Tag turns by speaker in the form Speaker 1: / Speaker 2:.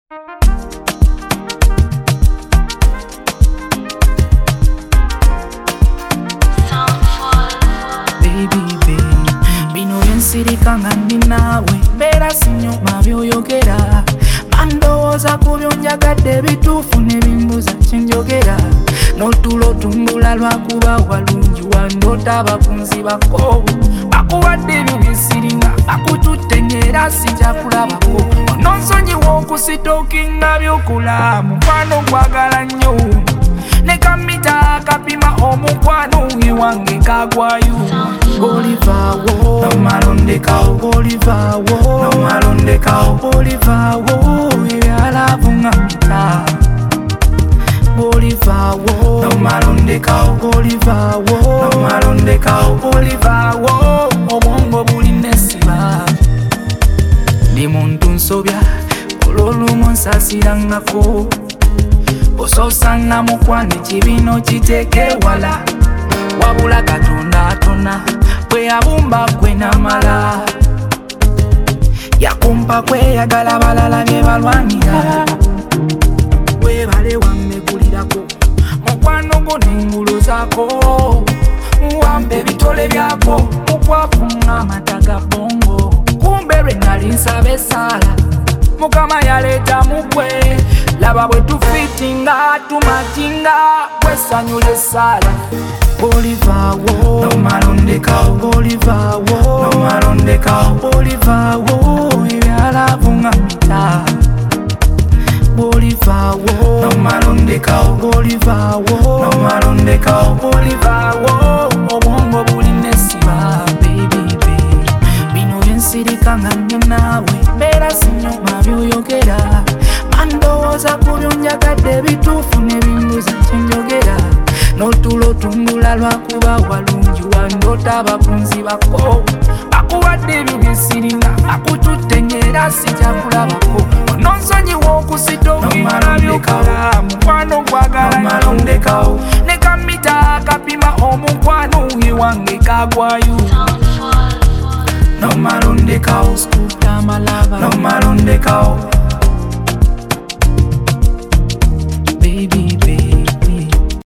Speaker 1: Sirika nga ndi naawe mbeera sinyuma by'oyogera mandowooza ku by'onjagadde ebituufu ne bimbuza kyenjogera n'otulo otumbula lwakuba walungi wandoota abakunzi bako bakubadde ebyo byesiringa bakututte ng'era sijja kulabako ononsonyiwa okusitookinga by'okola mukwano gwagala nnyo ne kamita kapima omukwano ewange kagwayo olivaawo nomalondekawo olivaawo nomalondekawo olivaawo ebyalavu nga mita olivaawo nomalondekawo olivaawo nomalondekawo olivaawo obwongo buline essiba ndi muntu nsobya olw'olumu nsasirangako ososanga mukwano ekibino kiteeke wala wabula Katonda atona bwe yabumba gwe namala yakumpa kweyagala balala bye balwanira webale wammekulirako mukwano gwo n'engulu zaako wampa ebitole byako mukwafunga amata ga bongo kumbe lwe nali nsaba essaala Mukama yaleeta mugwe laba bwe tufitinga tumatinga bwesanyula essaala olivaawo nomalondekawo olivaawo nomalondekawo olivaawo ebyalavu nga mita olivaawo nomalondekawo olivaawo nomalondekawo olivaawo obwongo bulina essiba bino byensirika nga nnyo naawe mbeera sinyuma by'oyogera mandowooza ku by'onjagadde ebituufu ne bimbuza kyenjogera n'otulo otumbula lwakuba walungi wandoota abakunzi bako bakubadde ebyo byesiringa bakututte ng'era sijja kulabako ononsonyiwa okusitookinga by'okola mukwano gwagala nnyo ne kamita kapima omukwano ewange kagwayo nomalondekawo nomalondekawo baby